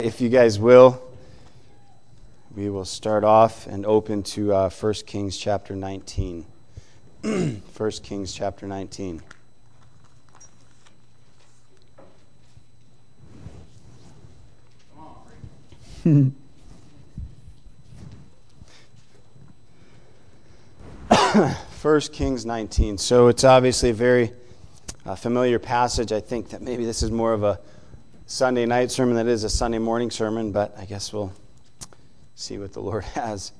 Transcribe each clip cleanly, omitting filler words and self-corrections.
If you guys will, we will start off and open to 1 Kings chapter 19. 1 Kings chapter 19. First Kings 19. So it's obviously a very familiar passage. I think that maybe this is more of a Sunday night sermon than it is a Sunday morning sermon, but I guess we'll see what the Lord has.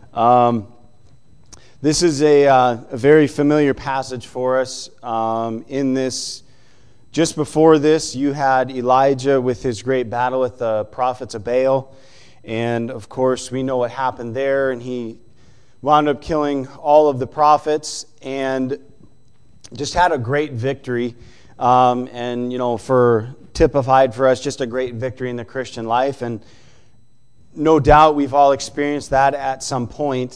This is a very familiar passage for us. In this, just before this, you had Elijah with his great battle with the prophets of Baal. And of course, we know what happened there. And he wound up killing all of the prophets and just had a great victory. And, you know, typified for us just a great victory in the Christian life. And no doubt we've all experienced that at some point.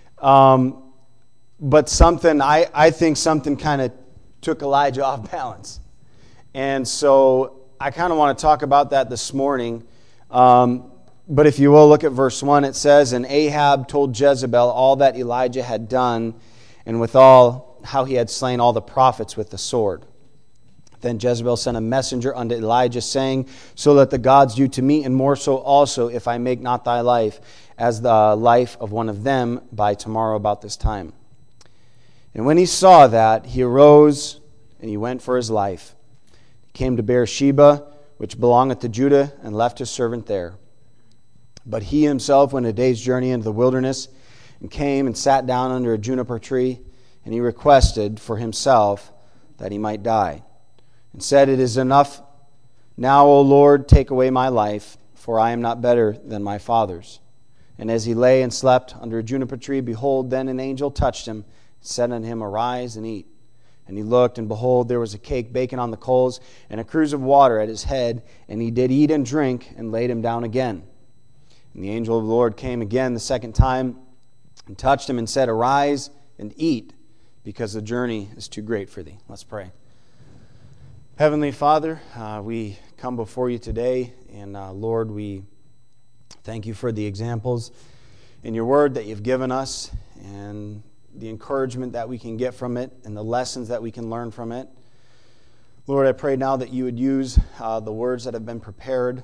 But something, I think something kind of took Elijah off balance. And so I kind of want to talk about that this morning. But if you will, look at verse 1. It says, "And Ahab told Jezebel all that Elijah had done, and withal how he had slain all the prophets with the sword. Then Jezebel sent a messenger unto Elijah, saying, So let the gods do to me, and more so also, if I make not thy life as the life of one of them by tomorrow about this time. And when he saw that, he arose, and he went for his life. He came to Beersheba, which belongeth to Judah, and left his servant there. But he himself went a day's journey into the wilderness, and came and sat down under a juniper tree, and he requested for himself that he might die, and said, It is enough now, O Lord, take away my life, for I am not better than my fathers. And as he lay and slept under a juniper tree, behold, then an angel touched him, and said unto him, Arise and eat. And he looked, and behold, there was a cake baking on the coals, and a cruse of water at his head. And he did eat and drink, and laid him down again. And the angel of the Lord came again the second time, and touched him, and said, Arise and eat, because the journey is too great for thee. Let's pray. Heavenly Father, we come before you today, and Lord, we thank you for the examples in your word that you've given us, and the encouragement that we can get from it, and the lessons that we can learn from it. Lord, I pray now that you would use the words that have been prepared.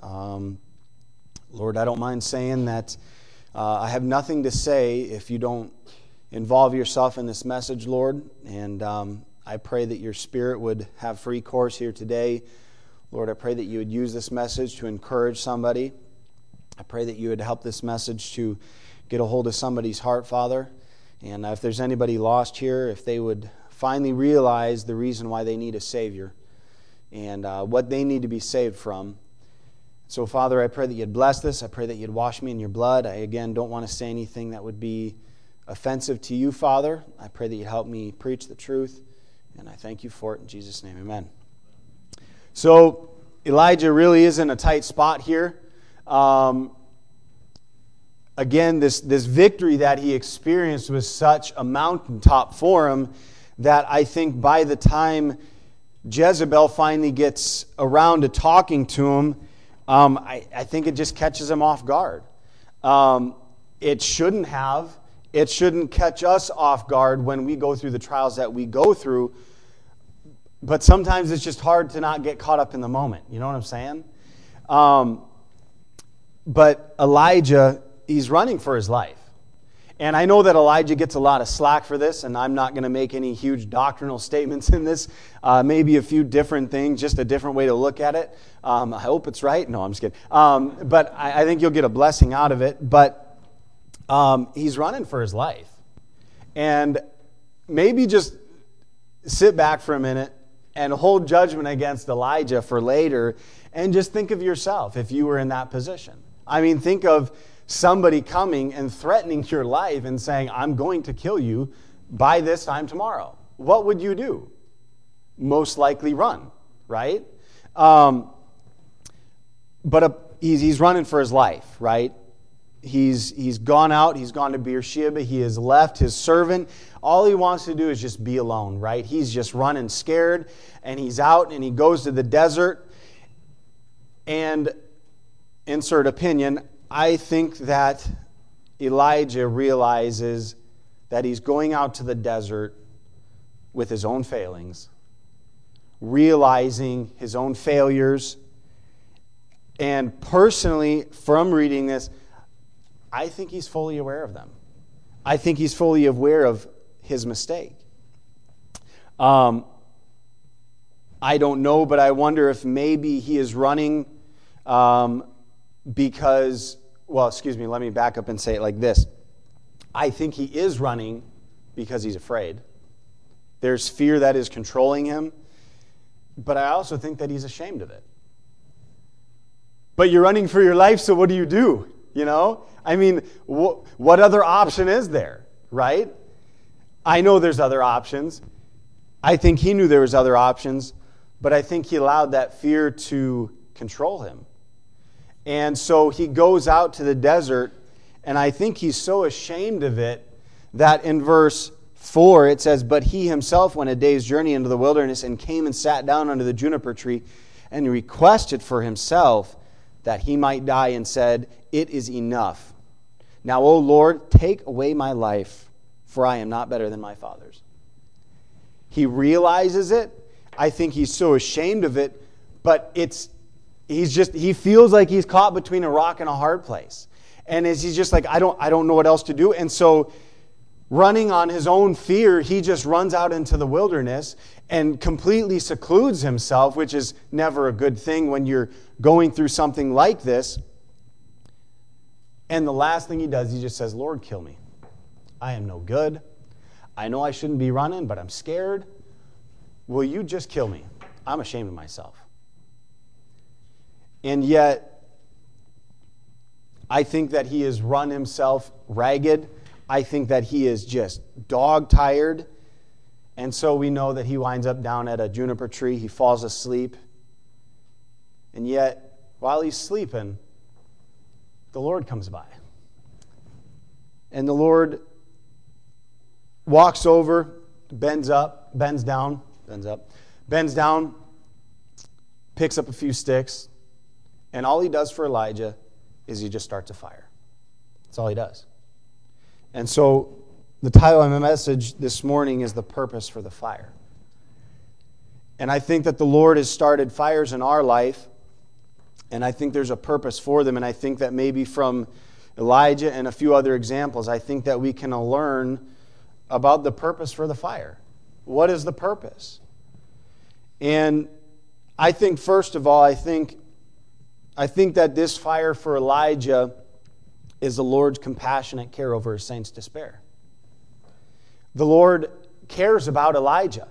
Lord, I don't mind saying that I have nothing to say if you don't involve yourself in this message, Lord, and I pray that your Spirit would have free course here today. Lord, I pray that you would use this message to encourage somebody. I pray that you would help this message to get a hold of somebody's heart, Father. And if there's anybody lost here, if they would finally realize the reason why they need a Savior and what they need to be saved from. So, Father, I pray that you'd bless this. I pray that you'd wash me in your blood. I, again, don't want to say anything that would be offensive to you, Father. I pray that you'd help me preach the truth. And I thank you for it in Jesus' name, amen. So Elijah really is in a tight spot here. Again, this victory that he experienced was such a mountaintop for him that I think by the time Jezebel finally gets around to talking to him, I think it just catches him off guard. It shouldn't have. It shouldn't catch us off guard when we go through the trials that we go through. But sometimes it's just hard to not get caught up in the moment. You know what I'm saying? But Elijah, he's running for his life. And I know that Elijah gets a lot of slack for this, and I'm not going to make any huge doctrinal statements in this. Maybe a few different things, just a different way to look at it. I hope it's right. No, I'm just kidding. But I think you'll get a blessing out of it. But he's running for his life. And maybe just sit back for a minute and hold judgment against Elijah for later and just think of yourself if you were in that position. I mean, think of somebody coming and threatening your life and saying, I'm going to kill you by this time tomorrow. What would you do? Most likely run, right? But he's running for his life, right? He's gone out. He's gone to Beersheba. He has left his servant. All he wants to do is just be alone, right? He's just running scared, and he's out, and he goes to the desert. And insert opinion, I think that Elijah realizes that he's going out to the desert with his own failings, realizing his own failures. And personally, from reading this, I think he's fully aware of them. I think he's fully aware of his mistake. I don't know, but I wonder if maybe he is running because, well, excuse me, let me back up and say it like this. I think he is running because he's afraid. There's fear that is controlling him, but I also think that he's ashamed of it. But you're running for your life, so what do? You know? I mean, what other option is there, right? I know there's other options. I think he knew there was other options, but I think he allowed that fear to control him. And so he goes out to the desert, and I think he's so ashamed of it that in verse 4 it says, "But he himself went a day's journey into the wilderness and came and sat down under the juniper tree and requested for himself that he might die and said, 'It is enough. Now, O Lord, take away my life, for I am not better than my fathers.'" He realizes it. I think he's so ashamed of it, but he feels like he's caught between a rock and a hard place. And he's just like, I don't know what else to do. And so running on his own fear, he just runs out into the wilderness and completely secludes himself, which is never a good thing when you're going through something like this. And the last thing he does, he just says, "Lord, kill me. I am no good. I know I shouldn't be running, but I'm scared. Will you just kill me? I'm ashamed of myself." And yet, I think that he has run himself ragged. I think that he is just dog-tired. And so we know that he winds up down at a juniper tree. He falls asleep. And yet, while he's sleeping, the Lord comes by. And the Lord walks over, bends down, picks up a few sticks, and all he does for Elijah is he just starts a fire. That's all he does. And so the title of my message this morning is "The Purpose for the Fire." And I think that the Lord has started fires in our life, and I think there's a purpose for them, and I think that maybe from Elijah and a few other examples, I think that we can learn about the purpose for the fire. What is the purpose? And I think, first of all, I think that this fire for Elijah is the Lord's compassionate care over his saints' despair. The Lord cares about Elijah.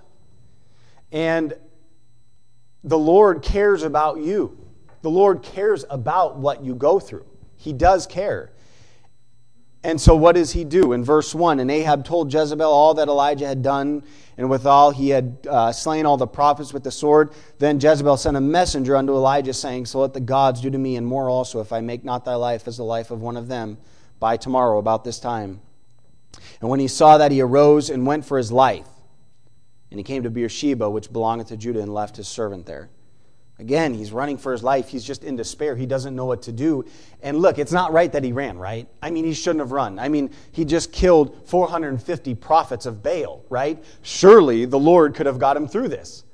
And the Lord cares about you. The Lord cares about what you go through. He does care. And so what does he do? In verse 1, "And Ahab told Jezebel all that Elijah had done, and withal he had slain all the prophets with the sword. Then Jezebel sent a messenger unto Elijah, saying, So let the gods do to me, and more also, if I make not thy life as the life of one of them by tomorrow about this time. And when he saw that, he arose and went for his life. And he came to Beersheba, which belongeth to Judah, and left his servant there." Again, he's running for his life. He's just in despair. He doesn't know what to do. And look, it's not right that he ran, right? I mean, he shouldn't have run. I mean, he just killed 450 prophets of Baal, right? Surely the Lord could have got him through this.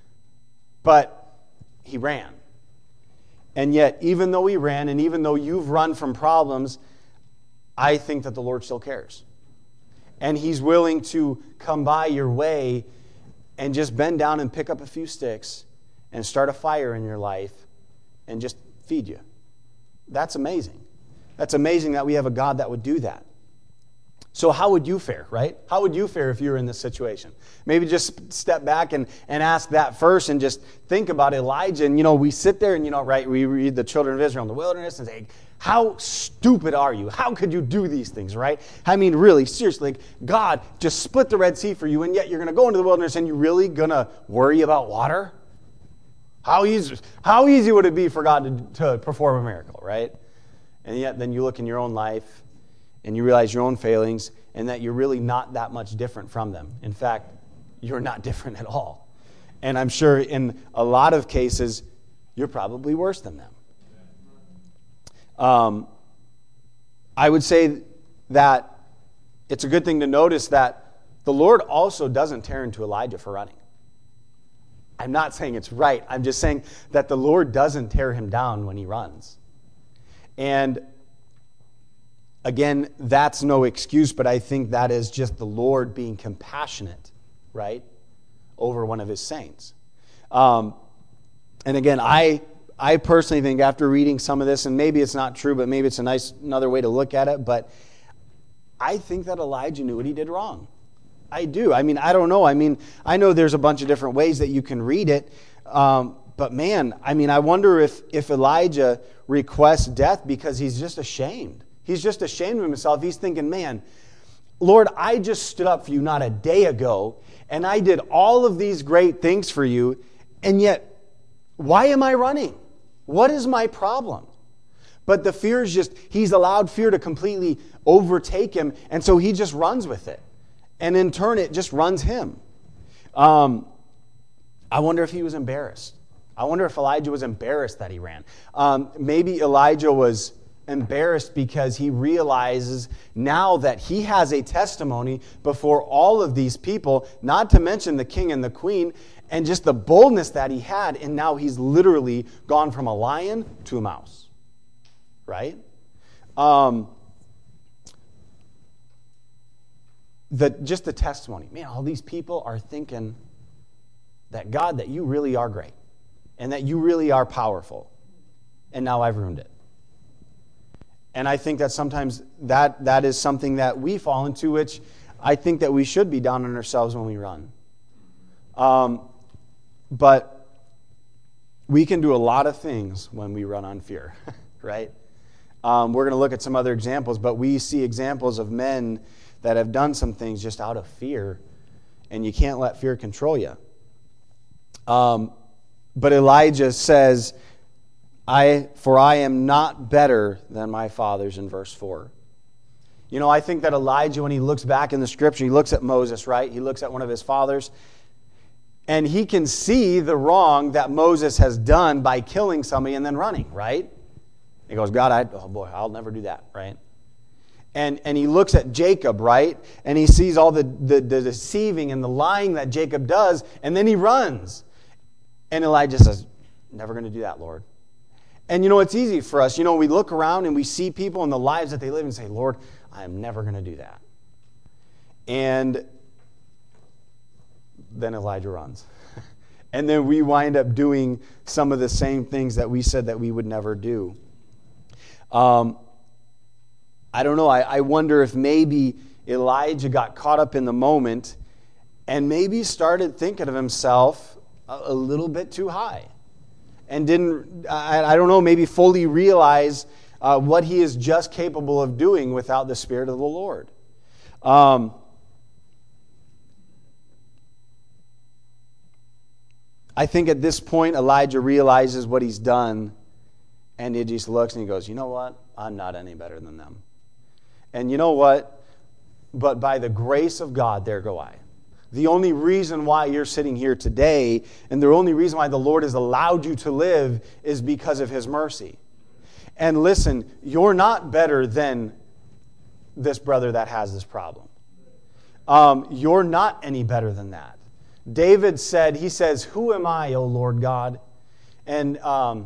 But he ran. And yet, even though he ran, and even though you've run from problems, I think that the Lord still cares. And he's willing to come by your way and just bend down and pick up a few sticks and start a fire in your life and just feed you. That's amazing. That's amazing that we have a God that would do that. So how would you fare, right? How would you fare if you were in this situation? Maybe just step back and ask that first and just think about Elijah. And, we sit there and, right, we read the children of Israel in the wilderness and say, how stupid are you? How could you do these things, right? I mean, really, seriously, God just split the Red Sea for you, and yet you're going to go into the wilderness and you're really going to worry about water? How easy would it be for God to perform a miracle, right? And yet then you look in your own life and you realize your own failings and that you're really not that much different from them. In fact, you're not different at all. And I'm sure in a lot of cases, you're probably worse than them. I would say that it's a good thing to notice that the Lord also doesn't tear into Elijah for running. I'm not saying it's right. I'm just saying that the Lord doesn't tear him down when he runs. And again, that's no excuse, but I think that is just the Lord being compassionate, right, over one of his saints. And again, I personally think after reading some of this, and maybe it's not true, but maybe it's another way to look at it, but I think that Elijah knew what he did wrong. I do. I mean, I don't know. I mean, I know there's a bunch of different ways that you can read it, but man, I mean, I wonder if Elijah requests death because he's just ashamed. He's just ashamed of himself. He's thinking, man, Lord, I just stood up for you not a day ago, and I did all of these great things for you, and yet, why am I running? What is my problem? But the fear is just, he's allowed fear to completely overtake him, and so he just runs with it. And in turn, it just runs him. I wonder if he was embarrassed. I wonder if Elijah was embarrassed that he ran. Maybe Elijah was embarrassed because he realizes now that he has a testimony before all of these people, not to mention the king and the queen, and just the boldness that he had, and now he's literally gone from a lion to a mouse. Right? Just the testimony. Man, all these people are thinking that God, that you really are great, and that you really are powerful, and now I've ruined it. And I think that sometimes that is something that we fall into, which I think that we should be down on ourselves when we run. But we can do a lot of things when we run on fear, right? We're going to look at some other examples, but we see examples of men that have done some things just out of fear, and you can't let fear control you. But Elijah says, For I am not better than my fathers, in verse 4. You know, I think that Elijah, when he looks back in the scripture, he looks at Moses, right? He looks at one of his fathers, and he can see the wrong that Moses has done by killing somebody and then running, right? He goes, God, I'll never do that, right? And he looks at Jacob, right? And he sees all the deceiving and the lying that Jacob does, and then he runs. And Elijah says, never going to do that, Lord. And you know, it's easy for us. You know, we look around and we see people in the lives that they live and say, Lord, I am never going to do that. And then Elijah runs. And then we wind up doing some of the same things that we said that we would never do. I don't know. I wonder if maybe Elijah got caught up in the moment and maybe started thinking of himself a little bit too high. And didn't, I don't know, maybe fully realize what he is just capable of doing without the Spirit of the Lord. I think at this point, Elijah realizes what he's done, and he just looks and he goes, you know what? I'm not any better than them. And you know what? But by the grace of God, there go I. The only reason why you're sitting here today, and the only reason why the Lord has allowed you to live, is because of His mercy. And listen, you're not better than this brother that has this problem. You're not any better than that. David said, he says, who am I, O Lord God? And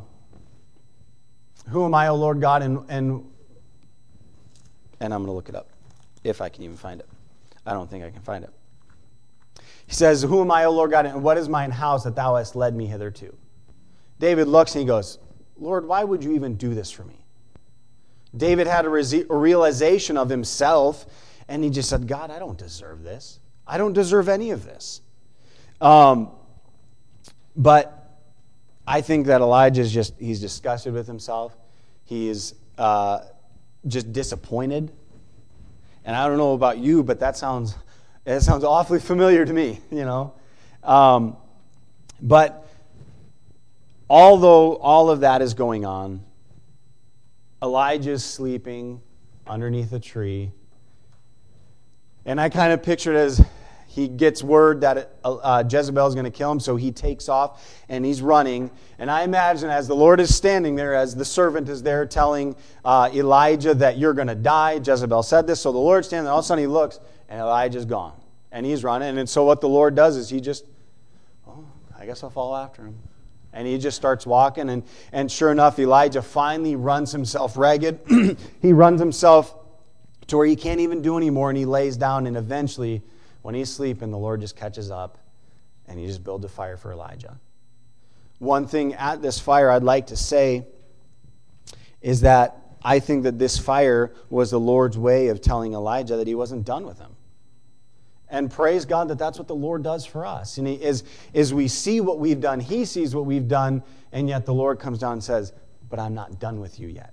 who am I, O Lord God? And I'm going to look it up, if I can even find it. I don't think I can find it. He says, who am I, O Lord God, and what is mine house that thou hast led me hitherto? David looks and he goes, Lord, why would you even do this for me? David had a realization of himself, and he just said, God, I don't deserve this. I don't deserve any of this. But I think that Elijah's he's disgusted with himself. He is just disappointed. And I don't know about you, but it sounds awfully familiar to me, you know. But although all of that is going on, Elijah's sleeping underneath a tree. And I kind of picture it as, he gets word that Jezebel is going to kill him, so he takes off and he's running. And I imagine as the Lord is standing there, as the servant is there telling Elijah that you're going to die. Jezebel said this, so the Lord's standing there. All of a sudden he looks, and Elijah's gone. And he's running. And so what the Lord does is he just, I guess I'll follow after him. And he just starts walking. And sure enough, Elijah finally runs himself ragged. He runs himself to where he can't even do anymore, and he lays down, and eventually, when he's sleeping, the Lord just catches up, and he just builds a fire for Elijah. One thing at this fire I'd like to say is that I think that this fire was the Lord's way of telling Elijah that he wasn't done with him. And praise God that that's what the Lord does for us. And as we see what we've done, he sees what we've done, and yet the Lord comes down and says, but I'm not done with you yet.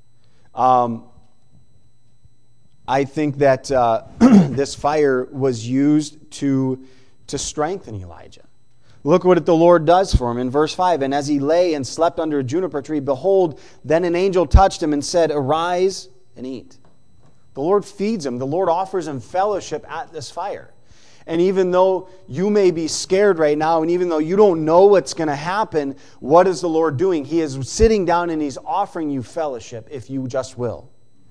I think that this fire was used to strengthen Elijah. Look what the Lord does for him in verse 5. And as he lay and slept under a juniper tree, behold, then an angel touched him and said, arise and eat. The Lord feeds him. The Lord offers him fellowship at this fire. And even though you may be scared right now, and even though you don't know what's going to happen, what is the Lord doing? He is sitting down and he's offering you fellowship if you just will.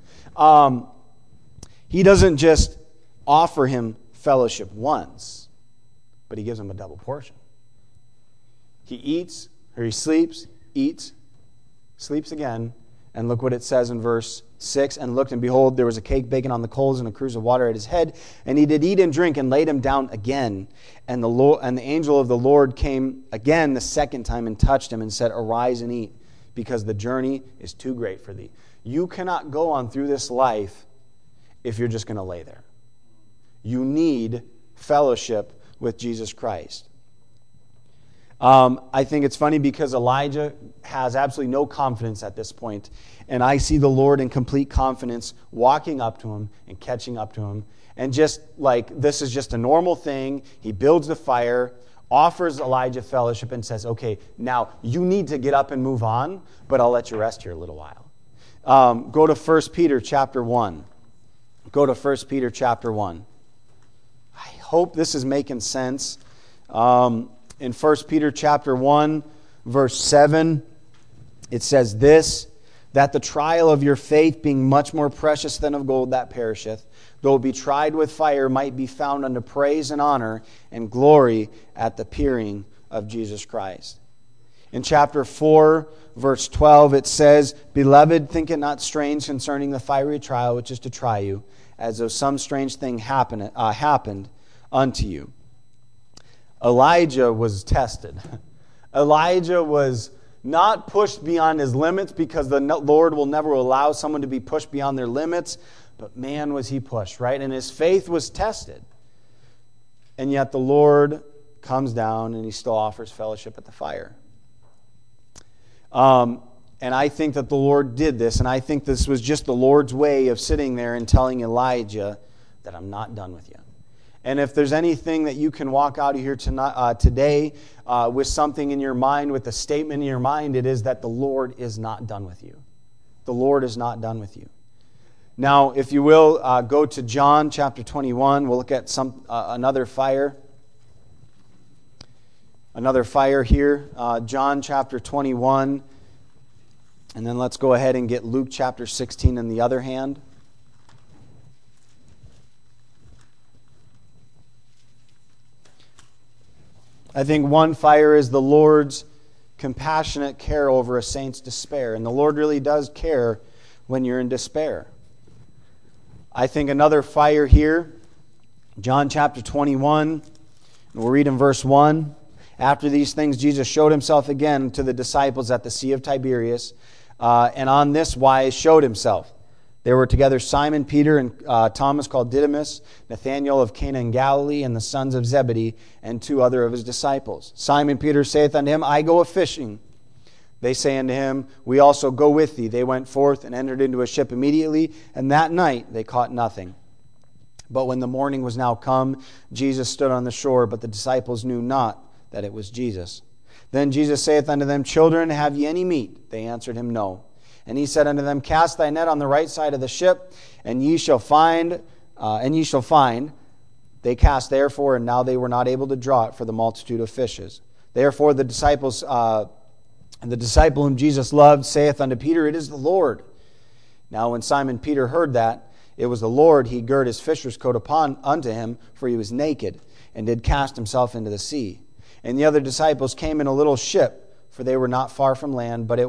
He doesn't just offer him fellowship once, but he gives him a double portion. He eats, or he sleeps, eats, sleeps again, and look what it says in verse 6. And looked, and behold, there was a cake baking on the coals and a cruse of water at his head. And he did eat and drink, and laid him down again. And the angel of the Lord came again the second time and touched him and said, arise and eat, because the journey is too great for thee. You cannot go on through this life if you're just going to lay there. You need fellowship with Jesus Christ. I think it's funny because Elijah has absolutely no confidence at this point. And I see the Lord in complete confidence walking up to him and catching up to him. And just like this is just a normal thing. He builds the fire, offers Elijah fellowship, and says, okay, now you need to get up and move on, but I'll let you rest here a little while. Go to 1 Peter chapter 1. Go to 1 Peter chapter 1. I hope this is making sense. In 1 Peter chapter 1, verse 7, it says this, that the trial of your faith, being much more precious than of gold that perisheth, though it be tried with fire, might be found unto praise and honor and glory at the appearing of Jesus Christ. In chapter 4, verse 12, it says, beloved, think it not strange concerning the fiery trial which is to try you, as though some strange thing happened unto you. Elijah was tested. Elijah was not pushed beyond his limits, because the Lord will never allow someone to be pushed beyond their limits, but man, was he pushed, right? And his faith was tested. And yet the Lord comes down and he still offers fellowship at the fire. And I think that the Lord did this, and I think this was just the Lord's way of sitting there and telling Elijah that I'm not done with you. And if there's anything that you can walk out of here today with something in your mind, with a statement in your mind, it is that the Lord is not done with you. The Lord is not done with you. Now, if you will, go to John chapter 21. We'll look at another fire. Another fire here. John chapter 21. And then let's go ahead and get Luke chapter 16 in the other hand. I think one fire is the Lord's compassionate care over a saint's despair. And the Lord really does care when you're in despair. I think another fire here, John chapter 21, and we'll read in verse 1. After these things, Jesus showed himself again to the disciples at the Sea of Tiberias, and on this wise showed himself. There were together Simon Peter and Thomas called Didymus, Nathanael of Cana in Galilee, and the sons of Zebedee, and two other of his disciples. Simon Peter saith unto him, I go a-fishing. They say unto him, we also go with thee. They went forth and entered into a ship immediately, and that night they caught nothing. But when the morning was now come, Jesus stood on the shore, but the disciples knew not that it was Jesus. Then Jesus saith unto them, Children, have ye any meat? They answered him, No. And he said unto them, Cast thy net on the right side of the ship, and ye shall find. They They cast therefore, and now they were not able to draw it for the multitude of fishes. Therefore the disciples, and the disciple whom Jesus loved saith unto Peter, It is the Lord. Now when Simon Peter heard that it was the Lord, he girt his fisher's coat upon unto him, for he was naked, and did cast himself into the sea. And the other disciples came in a little ship, for they were not far from land, but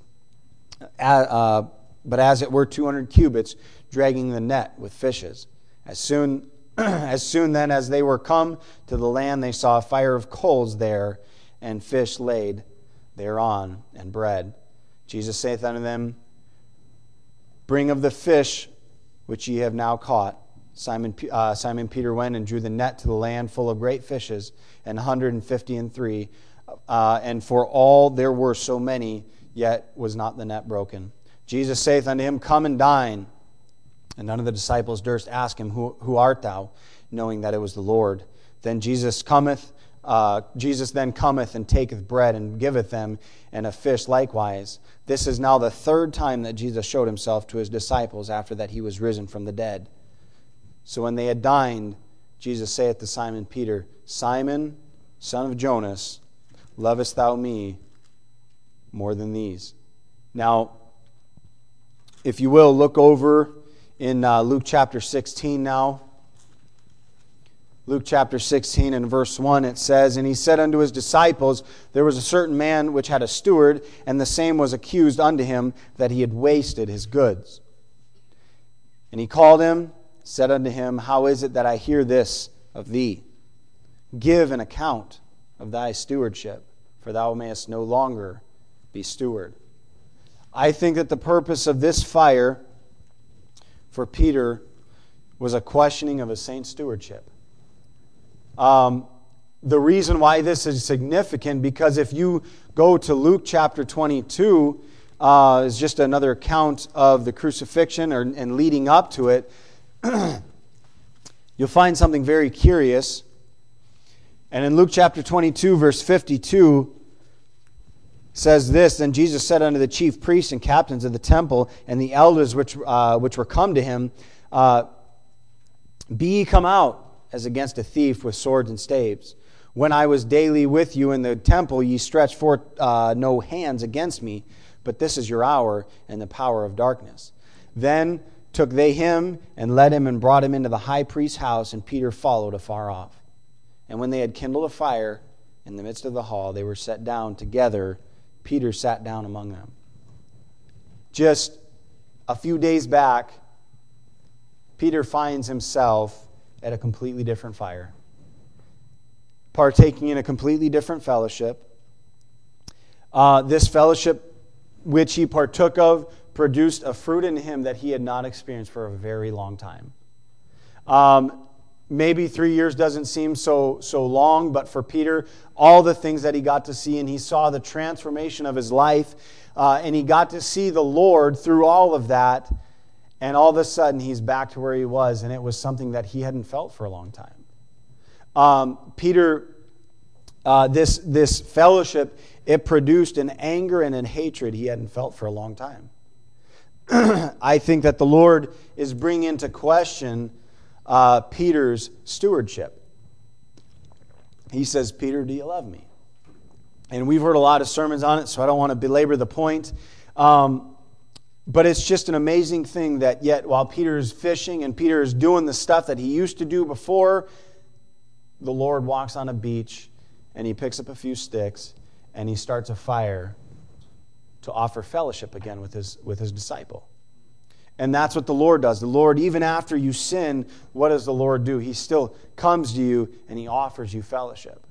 as it were 200 cubits, dragging the net with fishes. As soon then as they were come to the land, they saw a fire of coals there, and fish laid thereon, and bread. Jesus saith unto them, Bring of the fish which ye have now caught. Simon Peter went and drew the net to the land full of great fishes, and 153. And for all there were so many, yet was not the net broken. Jesus saith unto him, Come and dine. And none of the disciples durst ask him, Who art thou? Knowing that it was the Lord. Then Jesus then cometh and taketh bread and giveth them, and a fish likewise. This is now the third time that Jesus showed himself to his disciples after that he was risen from the dead. So when they had dined, Jesus saith to Simon Peter, Simon, son of Jonas, lovest thou me more than these? Now, if you will, look over in Luke chapter 16 now. Luke chapter 16 and verse 1, it says, And he said unto his disciples, There was a certain man which had a steward, and the same was accused unto him that he had wasted his goods. And he called him, said unto him, How is it that I hear this of thee? Give an account of thy stewardship, for thou mayest no longer be steward. I think that the purpose of this fire for Peter was a questioning of a saint's stewardship. The reason why this is significant, because if you go to Luke chapter 22, is just another account of the crucifixion and leading up to it, you'll find something very curious. And in Luke chapter 22, verse 52, says this, Then Jesus said unto the chief priests and captains of the temple and the elders which were come to him, Be ye come out as against a thief with swords and staves. When I was daily with you in the temple, ye stretched forth no hands against me, but this is your hour and the power of darkness. Then took they him and led him and brought him into the high priest's house, and Peter followed afar off. And when they had kindled a fire in the midst of the hall, they were set down together. Peter sat down among them. Just a few days back, Peter finds himself at a completely different fire, partaking in a completely different fellowship. This fellowship which he partook of produced a fruit in him that he had not experienced for a very long time. Maybe 3 years doesn't seem so long, but for Peter, all the things that he got to see, and he saw the transformation of his life, and he got to see the Lord through all of that, and all of a sudden he's back to where he was, and it was something that he hadn't felt for a long time. Peter, this fellowship, it produced an anger and a hatred he hadn't felt for a long time. I think that the Lord is bringing into question Peter's stewardship. He says, Peter, do you love me? And we've heard a lot of sermons on it, so I don't want to belabor the point. But it's just an amazing thing that yet while Peter is fishing and Peter is doing the stuff that he used to do before, the Lord walks on a beach and he picks up a few sticks and he starts a fire to offer fellowship again with his disciple. And that's what the Lord does. The Lord, even after you sin, what does the Lord do? He still comes to you and he offers you fellowship.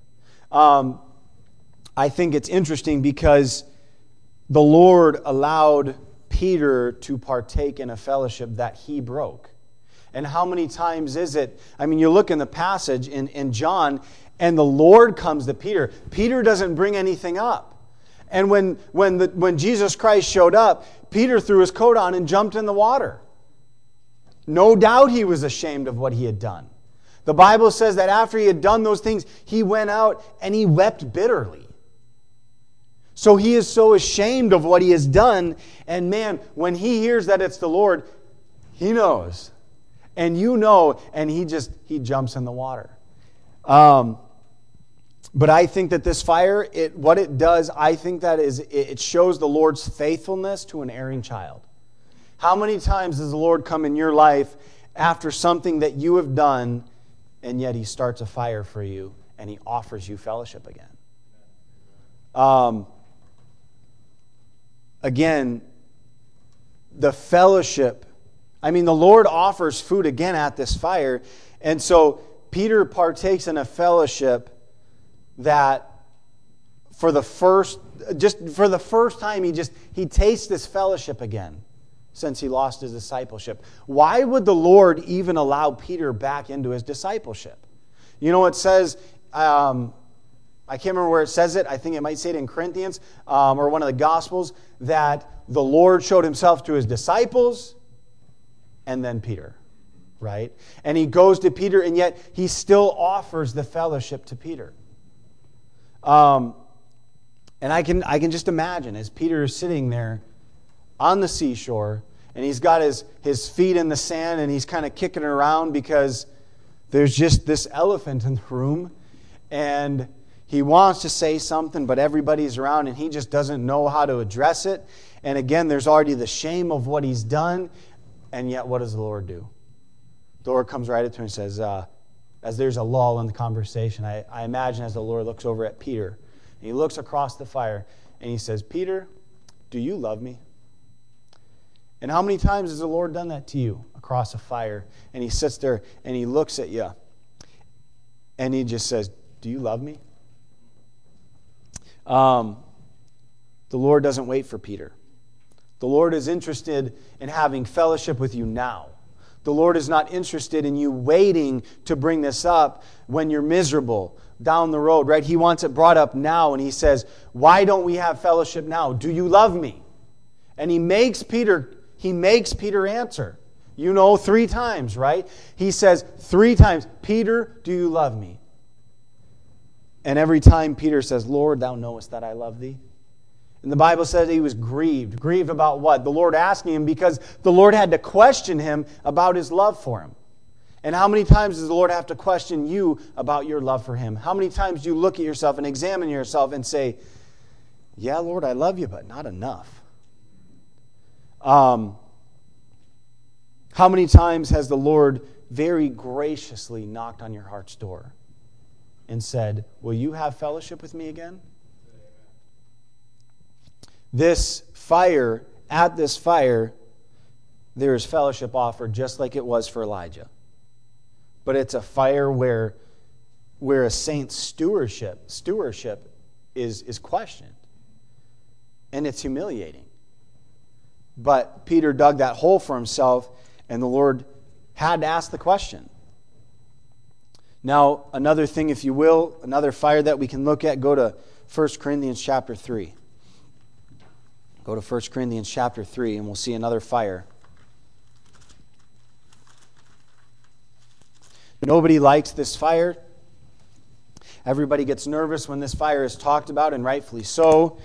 I think it's interesting because the Lord allowed Peter to partake in a fellowship that he broke. And how many times is it? I mean, you look in the passage in John, and the Lord comes to Peter. Peter doesn't bring anything up. And when Jesus Christ showed up, Peter threw his coat on and jumped in the water. No doubt he was ashamed of what he had done. The Bible says that after he had done those things, he went out and he wept bitterly. So he is so ashamed of what he has done. And man, when he hears that it's the Lord, he knows. And and he jumps in the water. But I think that this fire, what it does, I think that is, it shows the Lord's faithfulness to an erring child. How many times does the Lord come in your life after something that you have done, and yet He starts a fire for you, and He offers you fellowship again? Again, the fellowship. The Lord offers food again at this fire, and so Peter partakes in a fellowship that for the first time he tastes this fellowship again since he lost his discipleship. Why would the Lord even allow Peter back into his discipleship? It says, I can't remember where it says it, I think it might say it in Corinthians or one of the Gospels, that the Lord showed Himself to His disciples and then Peter, right? And He goes to Peter, and yet He still offers the fellowship to Peter. And I can just imagine as Peter is sitting there on the seashore, and he's got his feet in the sand, and he's kind of kicking around because there's just this elephant in the room, and he wants to say something, but everybody's around, and he just doesn't know how to address it. And again, there's already the shame of what he's done, and yet what does the Lord do? The Lord comes right up to him and says, as there's a lull in the conversation, I imagine as the Lord looks over at Peter, and He looks across the fire, and He says, Peter, do you love me? And how many times has the Lord done that to you across a fire? And He sits there, and He looks at you, and He just says, do you love me? The Lord doesn't wait for Peter. The Lord is interested in having fellowship with you now. The Lord is not interested in you waiting to bring this up when you're miserable down the road, right? He wants it brought up now, and He says, why don't we have fellowship now? Do you love me? And He makes Peter answer. 3 times, right? He says 3 times, Peter, do you love me? And every time Peter says, Lord, thou knowest that I love thee. And the Bible says he was grieved. Grieved about what? The Lord asking him, because the Lord had to question him about His love for him. And how many times does the Lord have to question you about your love for Him? How many times do you look at yourself and examine yourself and say, yeah, Lord, I love you, but not enough? How many times has the Lord very graciously knocked on your heart's door and said, will you have fellowship with me again? At this fire, there is fellowship offered just like it was for Elijah. But it's a fire where a saint's stewardship is questioned. And it's humiliating. But Peter dug that hole for himself, and the Lord had to ask the question. Now, another thing, if you will, another fire that we can look at, go to 1 Corinthians chapter 3. Go to 1 Corinthians chapter 3, and we'll see another fire. Nobody likes this fire. Everybody gets nervous when this fire is talked about, and rightfully so.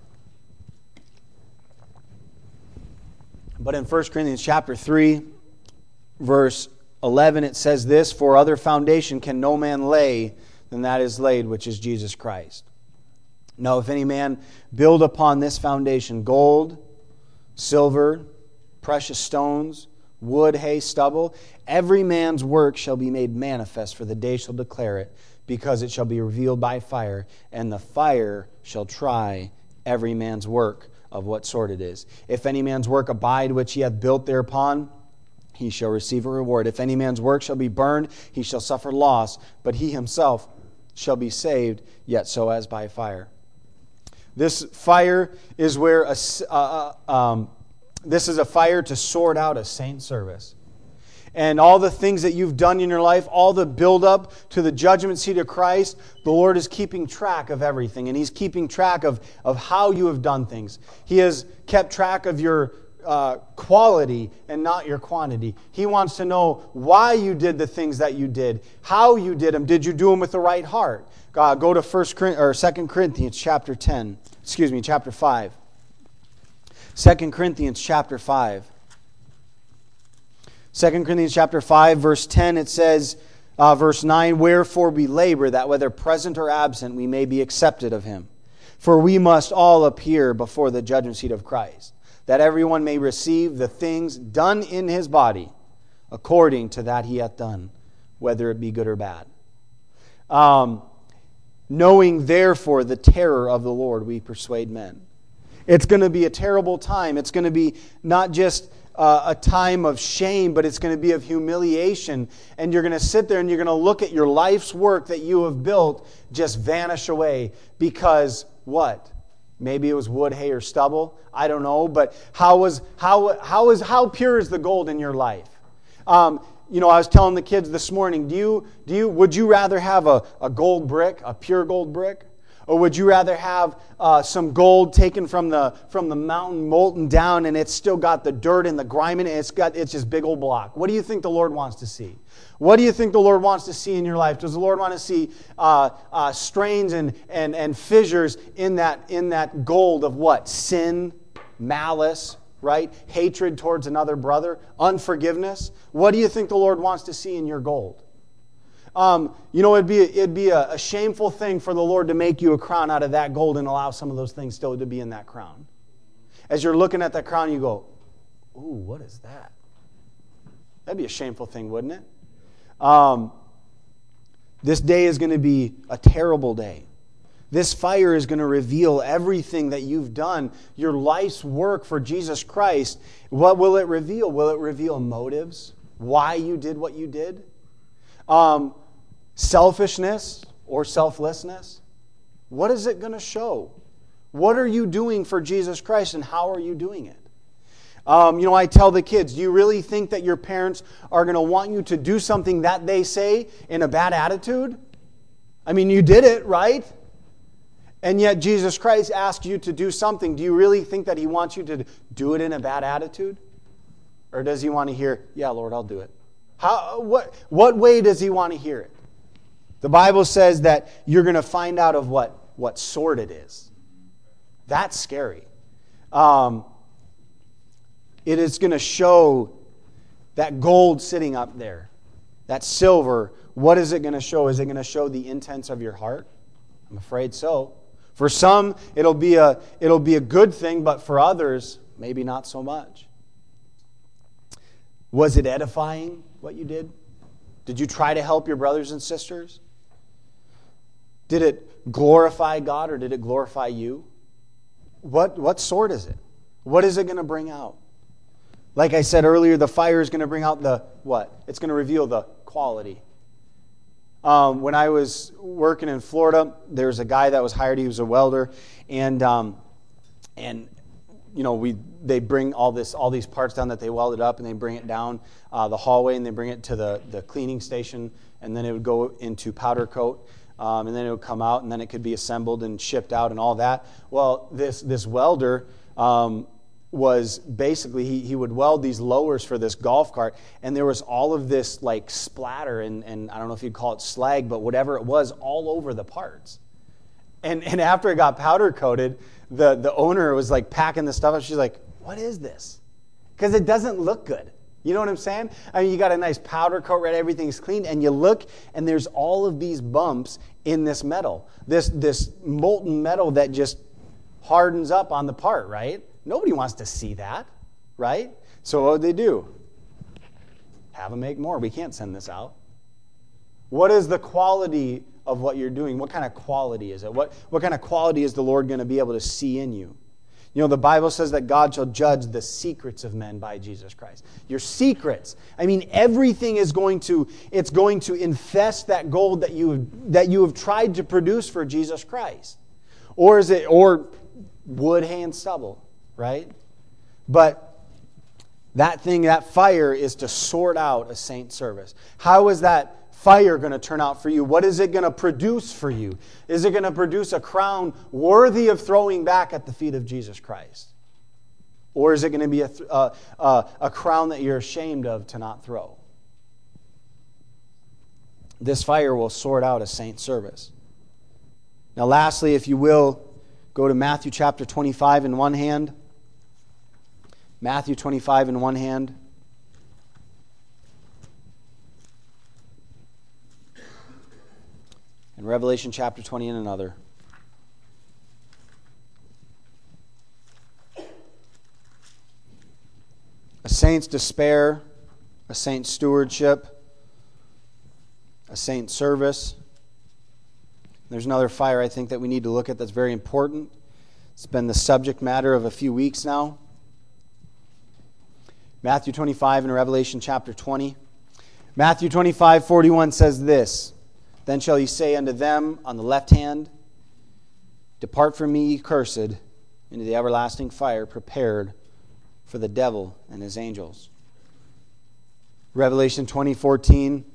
But in 1 Corinthians chapter 3, verse 11, it says this, for other foundation can no man lay than that is laid, which is Jesus Christ. Now, if any man build upon this foundation gold, silver, precious stones, wood, hay, stubble, every man's work shall be made manifest, for the day shall declare it, because it shall be revealed by fire, and the fire shall try every man's work of what sort it is. If any man's work abide which he hath built thereupon, he shall receive a reward. If any man's work shall be burned, he shall suffer loss, but he himself shall be saved, yet so as by fire. This fire is where this is a fire to sort out a saint's service. And all the things that you've done in your life, all the build-up to the judgment seat of Christ, the Lord is keeping track of everything. And He's keeping track of how you have done things. He has kept track of your quality and not your quantity. He wants to know why you did the things that you did, how you did them. Did you do them with the right heart? Go to 2 Corinthians chapter 5. 2 Corinthians chapter 5. 2 Corinthians chapter 5, verse 10, it says, verse 9, "Wherefore we labor, that whether present or absent, we may be accepted of him. For we must all appear before the judgment seat of Christ, that everyone may receive the things done in his body, according to that he hath done, whether it be good or bad. Knowing therefore the terror of the Lord, we persuade men." It's going to be a terrible time. It's going to be not just a time of shame, but it's going to be of humiliation. And you're going to sit there and you're going to look at your life's work that you have built just vanish away. Because what? Maybe it was wood, hay, or stubble. I don't know. But how pure is the gold in your life? I was telling the kids this morning, would you rather have a gold brick, a pure gold brick? Or would you rather have some gold taken from the mountain, molten down, and it's still got the dirt and the grime in it? It's just big old block. What do you think the Lord wants to see? What do you think the Lord wants to see in your life? Does the Lord want to see strains and fissures in that gold of what? Sin, malice, right? Hatred towards another brother, unforgiveness. What do you think the Lord wants to see in your gold? It'd be a shameful thing for the Lord to make you a crown out of that gold and allow some of those things still to be in that crown. As you're looking at that crown, you go, "Ooh, what is that?" That'd be a shameful thing, wouldn't it? This day is going to be a terrible day. This fire is going to reveal everything that you've done, your life's work for Jesus Christ. What will it reveal? Will it reveal motives? Why you did what you did? Selfishness or selflessness? What is it going to show? What are you doing for Jesus Christ, and how are you doing it? I tell the kids, do you really think that your parents are going to want you to do something that they say in a bad attitude? I mean, you did it, right? And yet Jesus Christ asks you to do something. Do you really think that He wants you to do it in a bad attitude? Or does He want to hear, "Yeah, Lord, I'll do it"? What way does He want to hear it? The Bible says that you're going to find out of what sort it is. That's scary. It is going to show that gold sitting up there, that silver. What is it going to show? Is it going to show the intents of your heart? I'm afraid so. For some, it'll be a good thing, but for others, maybe not so much. Was it edifying, what you did? Did you try to help your brothers and sisters? Did it glorify God, or did it glorify you? What sort is it? What is it going to bring out? Like I said earlier, the fire is going to bring out the what? It's going to reveal the quality. When I was working in Florida, there was a guy that was hired. He was a welder, and they bring all these parts down that they welded up, and they bring it down the hallway, and they bring it to the cleaning station, and then it would go into powder coat, and then it would come out, and then it could be assembled and shipped out and all that. Well, this welder was basically, he would weld these lowers for this golf cart, and there was all of this like splatter and I don't know if you'd call it slag, but whatever it was, all over the parts. And after it got powder coated, the owner was like packing the stuff up. She's like, "What is this?" Because it doesn't look good. You know what I'm saying? I mean, you got a nice powder coat, right? Everything's clean, and you look, and there's all of these bumps in this metal, this molten metal that just hardens up on the part, right? Nobody wants to see that, right? So what would they do? Have them make more. We can't send this out. What is the quality of what you're doing? What kind of quality is it? What kind of quality is the Lord going to be able to see in you? The Bible says that God shall judge the secrets of men by Jesus Christ. Your secrets. I mean, everything is going to infest that gold that you have tried to produce for Jesus Christ. Or wood, hay, and stubble, right? But that fire is to sort out a saint's service. How is that fire going to turn out for you? What is it going to produce for you? Is it going to produce a crown worthy of throwing back at the feet of Jesus Christ? Or is it going to be a crown that you're ashamed of to not throw? This fire will sort out a saint's service. Now lastly, if you will, go to Matthew chapter 25 in one hand. Matthew 25 in one hand. in Revelation chapter 20 in another. A saint's despair, a saint's stewardship, a saint's service. There's another fire I think that we need to look at that's very important. It's been the subject matter of a few weeks now. Matthew 25 and Revelation chapter 20. Matthew 25:41 says this, "Then shall he say unto them on the left hand, Depart from me, ye cursed, into the everlasting fire prepared for the devil and his angels." Revelation 20:14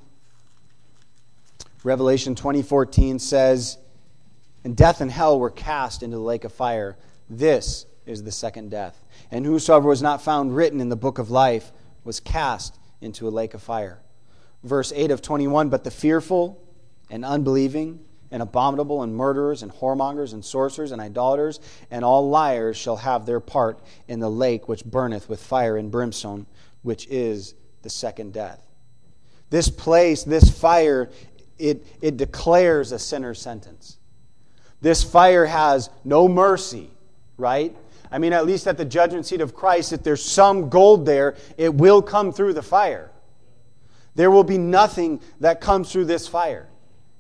says, "And death and hell were cast into the lake of fire. This is the second death. And whosoever was not found written in the book of life was cast into a lake of fire." Verse 8 of 21, "But the fearful and unbelieving and abominable and murderers and whoremongers and sorcerers and idolaters and all liars shall have their part in the lake which burneth with fire and brimstone, which is the second death." This place, this fire, it declares a sinner's sentence. This fire has no mercy, right? I mean, at least at the judgment seat of Christ, if there's some gold there, it will come through the fire. There will be nothing that comes through this fire.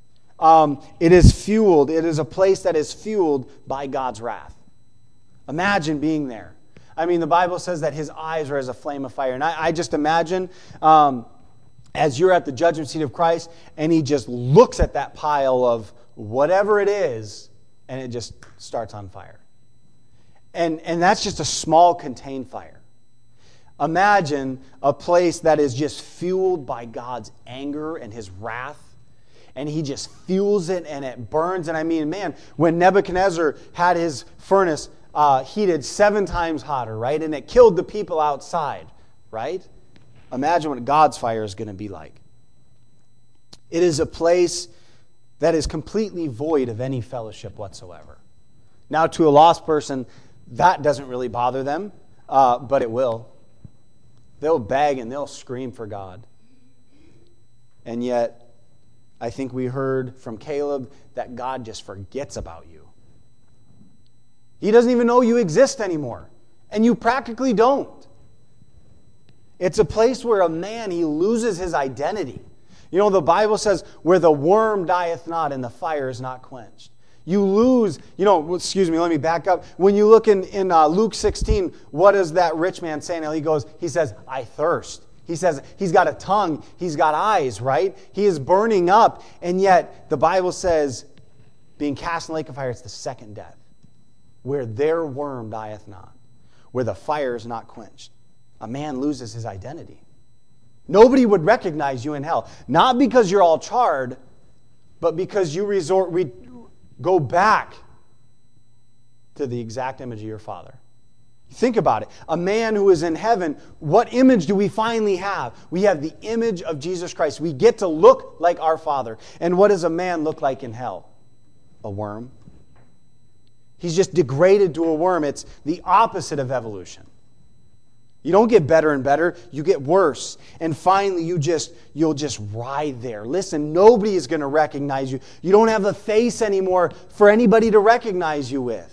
It is fueled. It is a place that is fueled by God's wrath. Imagine being there. I mean, the Bible says that his eyes are as a flame of fire. And I just imagine as you're at the judgment seat of Christ and he just looks at that pile of whatever it is and it just starts on fire. And that's just a small contained fire. Imagine a place that is just fueled by God's anger and his wrath. And he just fuels it and it burns. And I mean, man, when Nebuchadnezzar had his furnace heated 7 times hotter, right? And it killed the people outside, right? Imagine what God's fire is going to be like. It is a place that is completely void of any fellowship whatsoever. Now, to a lost person, that doesn't really bother them, but it will. They'll beg and they'll scream for God. And yet, I think we heard from Caleb that God just forgets about you. He doesn't even know you exist anymore. And you practically don't. It's a place where a man, he loses his identity. You know, the Bible says, where the worm dieth not and the fire is not quenched. You lose, let me back up. When you look in Luke 16, what is that rich man saying? He says, I thirst. He says, he's got a tongue, he's got eyes, right? He is burning up, and yet the Bible says, being cast in the lake of fire, it's the second death, where their worm dieth not, where the fire is not quenched. A man loses his identity. Nobody would recognize you in hell, not because you're all charred, but because you go back to the exact image of your Father. Think about it. A man who is in heaven, what image do we finally have? We have the image of Jesus Christ. We get to look like our Father. And what does a man look like in hell? A worm. He's just degraded to a worm. It's the opposite of evolution. You don't get better and better, you get worse. And finally, you'll just ride there. Listen, nobody is going to recognize you. You don't have a face anymore for anybody to recognize you with.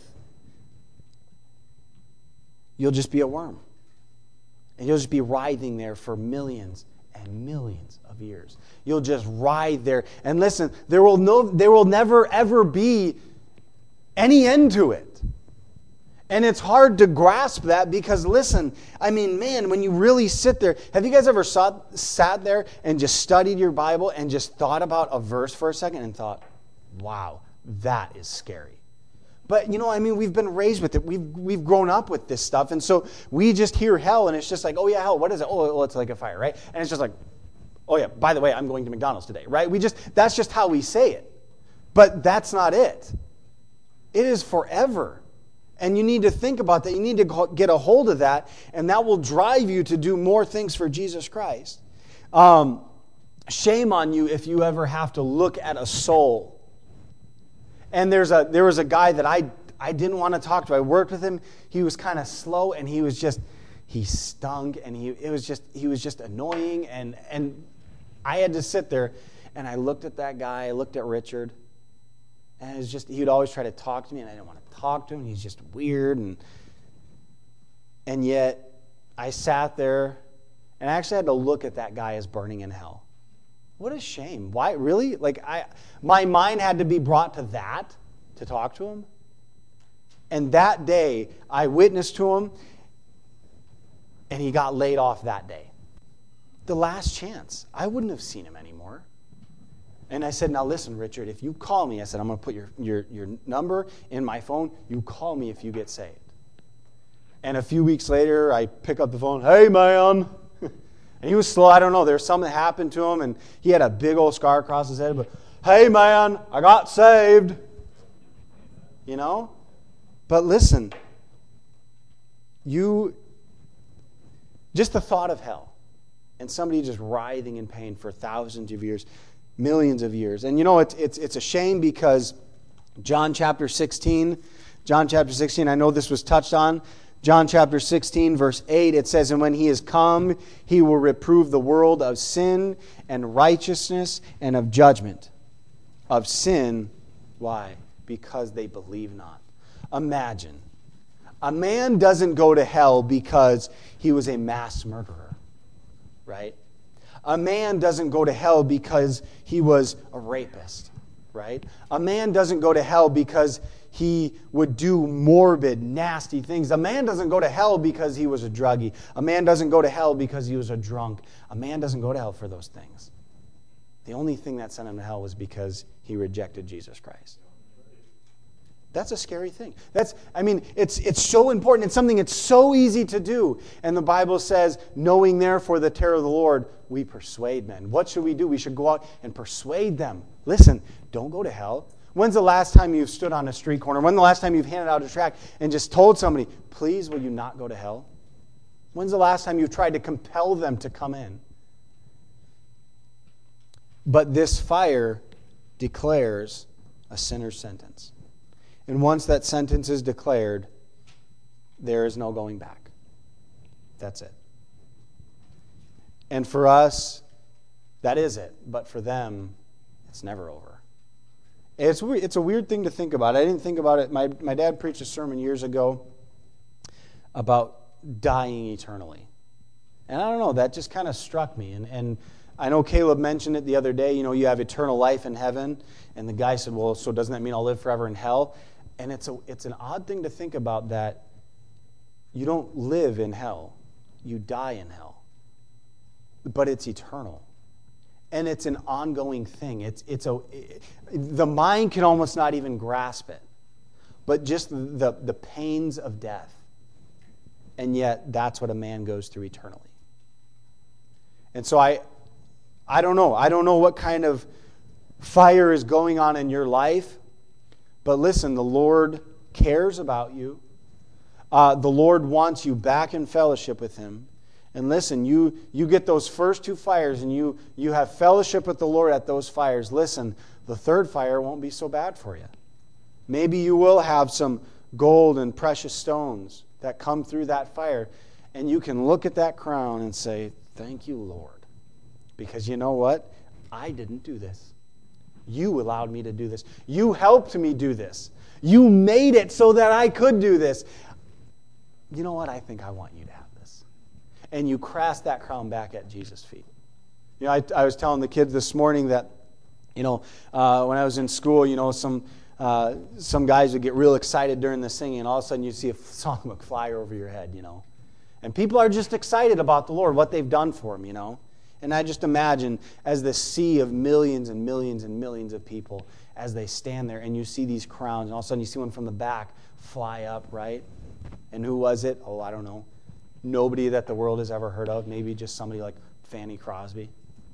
You'll just be a worm. And you'll just be writhing there for millions and millions of years. You'll just ride there. And listen, there will never ever be any end to it. And it's hard to grasp that because, listen, I mean, man, when you really sit there, have you guys ever sat there and just studied your Bible and just thought about a verse for a second and thought, wow, that is scary. But, we've been raised with it. We've grown up with this stuff. And so we just hear hell and it's just like, oh yeah, hell, what is it? Oh, it's like a fire, right? And it's just like, oh yeah, by the way, I'm going to McDonald's today, right? That's just how we say it. But that's not it. It is forever. And you need to think about that. You need to get a hold of that, and that will drive you to do more things for Jesus Christ. Shame on you if you ever have to look at a soul. And there was a guy that I didn't want to talk to. I worked with him. He was kind of slow, and he stung, and he was just annoying. And I had to sit there, and I looked at that guy. I looked at Richard, And it was just, he would always try to talk to me, and I didn't want to talk to him. He's just weird. And yet, I sat there, and I actually had to look at that guy as burning in hell. What a shame. Why? Really? My mind had to be brought to that to talk to him. And that day, I witnessed to him, and he got laid off that day. The last chance. I wouldn't have seen him anymore. And I said, now listen, Richard, if you call me, I said, I'm going to put your number in my phone. You call me if you get saved. And a few weeks later, I pick up the phone. Hey, man. And he was slow. I don't know. There was something that happened to him, and he had a big old scar across his head. But, hey, man, I got saved. You know? But listen, just the thought of hell and somebody just writhing in pain for thousands of years, millions of years. And you know, it's a shame because John chapter 16, I know this was touched on, John chapter 16, verse 8, it says, and when he is come, he will reprove the world of sin and righteousness and of judgment. Of sin, why? Because they believe not. Imagine, a man doesn't go to hell because he was a mass murderer, right? A man doesn't go to hell because he was a rapist, right? A man doesn't go to hell because he would do morbid, nasty things. A man doesn't go to hell because he was a druggie. A man doesn't go to hell because he was a drunk. A man doesn't go to hell for those things. The only thing that sent him to hell was because he rejected Jesus Christ. That's a scary thing. It's so important. It's something that's so easy to do. And the Bible says, knowing therefore the terror of the Lord, we persuade men. What should we do? We should go out and persuade them. Listen, don't go to hell. When's the last time you've stood on a street corner? When's the last time you've handed out a tract and just told somebody, please, will you not go to hell? When's the last time you've tried to compel them to come in? But this fire declares a sinner's sentence. And once that sentence is declared, there is no going back. That's it. And for us, that is it. But for them, it's never over. It's a weird thing to think about. I didn't think about it. My dad preached a sermon years ago about dying eternally. And I don't know, that just kind of struck me. And I know Caleb mentioned it the other day. You know, you have eternal life in heaven. And the guy said, well, so doesn't that mean I'll live forever in hell? And it's an odd thing to think about that you don't live in hell. You die in hell. But it's eternal. And it's an ongoing thing. The mind can almost not even grasp it. But just the pains of death. And yet, that's what a man goes through eternally. And so I don't know. I don't know what kind of fire is going on in your life. But listen, the Lord cares about you. The Lord wants you back in fellowship with Him. And listen, you get those first two fires and you have fellowship with the Lord at those fires. Listen, the third fire won't be so bad for you. Maybe you will have some gold and precious stones that come through that fire. And you can look at that crown and say, thank you, Lord. Because you know what? I didn't do this. You allowed me to do this. You helped me do this. You made it so that I could do this. You know what? I think I want you to have this. And you cast that crown back at Jesus' feet. You know, I was telling the kids this morning that, you know, when I was in school, you know, some guys would get real excited during the singing, and all of a sudden you see a songbook fly over your head, you know. And people are just excited about the Lord, what they've done for Him, you know. And I just imagine as the sea of millions and millions and millions of people, as they stand there and you see these crowns, and all of a sudden you see one from the back fly up, right? And who was it? Oh, I don't know. Nobody that the world has ever heard of. Maybe just somebody like Fanny Crosby.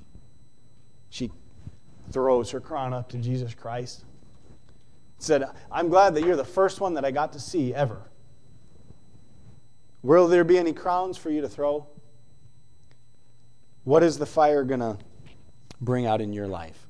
She throws her crown up to Jesus Christ. Said, I'm glad that you're the first one that I got to see ever. Will there be any crowns for you to throw? What is the fire going to bring out in your life?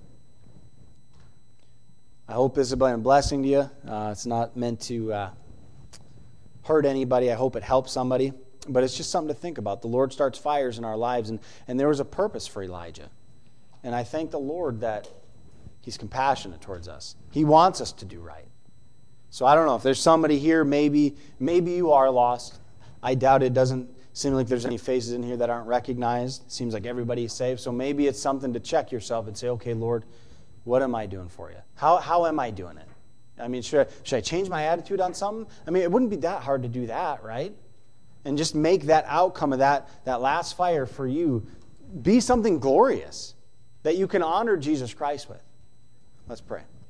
I hope this has been a blessing to you. It's not meant to hurt anybody. I hope it helps somebody. But it's just something to think about. The Lord starts fires in our lives, and there was a purpose for Elijah. And I thank the Lord that He's compassionate towards us. He wants us to do right. So I don't know if there's somebody here, maybe you are lost. I doubt it. Doesn't seem like there's any faces in here that aren't recognized. It seems like everybody's saved. So maybe it's something to check yourself and say, okay, Lord, what am I doing for you? How am I doing it? I mean, should I change my attitude on something? I mean, it wouldn't be that hard to do that, right? And just make that outcome of that last fire for you be something glorious that you can honor Jesus Christ with. Let's pray.